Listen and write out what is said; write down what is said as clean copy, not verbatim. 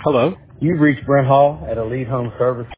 Hello. You've reached Brent Hall at Elite Home Service.